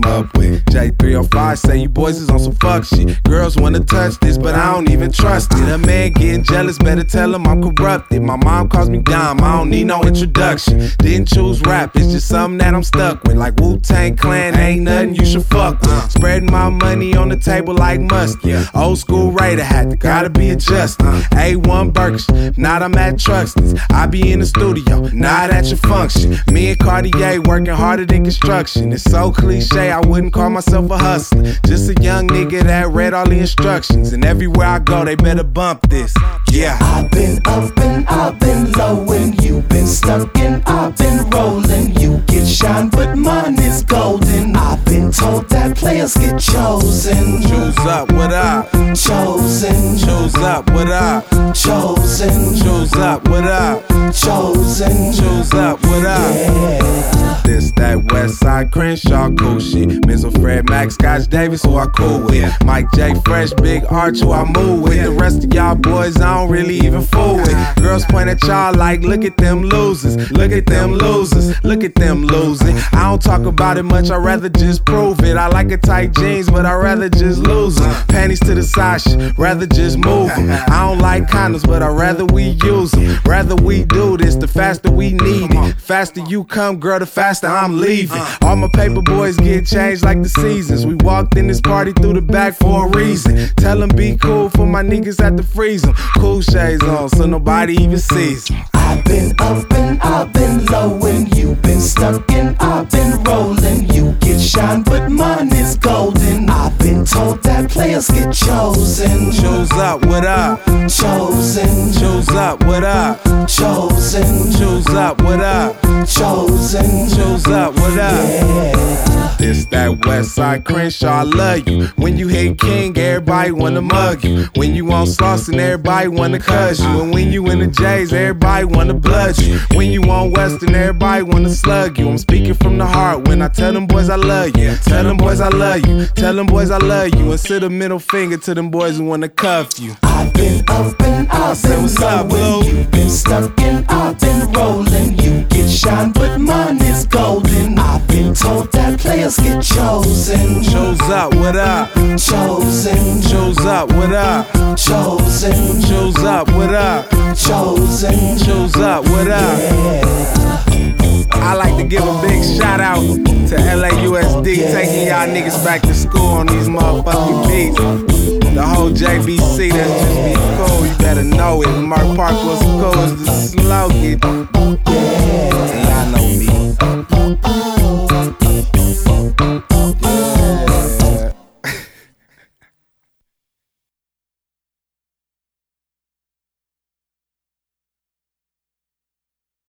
up with. J305 say you boys is on some fuck shit. Girls wanna touch this, but I don't even trust it. A man getting jealous, better tell him I'm corrupted. My mom calls me Dom, I don't need no introduction. Didn't choose rap, it's just something that I'm stuck with. Like Wu-Tang Clan, ain't nothing you should fuck with. Spreading my money on the table like mustard. Old school Raider hat, gotta be adjusted. A1 Burks, not I'm at Truxton's. I be in the studio, not at your function. Me and Cartier working harder than construction. It's so cliche, I wouldn't call myself a hustler. Just a young nigga that read all the instructions. And everywhere I go, they better bump this. Yeah. I've been up and I've been low, and you've been stuck and I've been rolling. You get shine, but mine is golden. I've been told that players get chosen. Choose up, what up? Chosen. Choose up, what up? Chosen. Choose up, what up? Chosen. Choose up, what up? Yeah. This, that West Side Crenshaw, cool shit. Mizzle, Fred, Max, Scotch Davis, who I cool with. Mike J, Fresh, Big Arch, who I move with. The rest of y'all boys, I don't really even fool with. Girls point at y'all like, look at them losers. Look at them losers. Look at them losing. I don't talk about it much, I'd rather just prove it. I like a tight jeans, but I'd rather just lose them. Panties to the side, rather just move them. I don't like condoms, but I'd rather we use them. Rather we do this, the faster we need it. Faster you come, girl, the faster I'm leaving. All my paper boys get changed like the seasons. We walked in this party through the back for a reason. Tell them be cool for my niggas at the freeze 'em. Cool shades on so nobody even sees them. I've been up and I've been low, and you've been stuck and I've been rolling. You get shine, but mine is golden. I've been told that players get chosen. Choose up, what up? Chosen. Choose up, what up? Chosen. Choose up, what up? Chosen. Choose up, what up? Yeah. This, that West Side Crenshaw, I love you. When you hit King, everybody wanna mug you. When you on Slauson, everybody wanna cuss you. And when you in the J's, everybody wanna blood you. When you on Western, everybody wanna slug you. I'm speaking from the heart when I tell them boys I love you. Tell them boys I love you. Tell them boys I love you. And sit a middle finger to them boys who wanna cuff you. I've been up and I've been what's up, low, Blue? and you've been stuck and I've been rolling. You get shine, but mine is golden. I've been told that players get chosen. Choose up, what up? Chosen. Choose up, what up? Chosen. Choose up, what up? Chosen. Choose up, what up? Yeah. I like to give a big shout out to LAUSD, taking y'all niggas back to school on these motherfucking beats. The whole JBC, that's just be cool, you better know it. Mark Park was cool as the slogan. Yeah.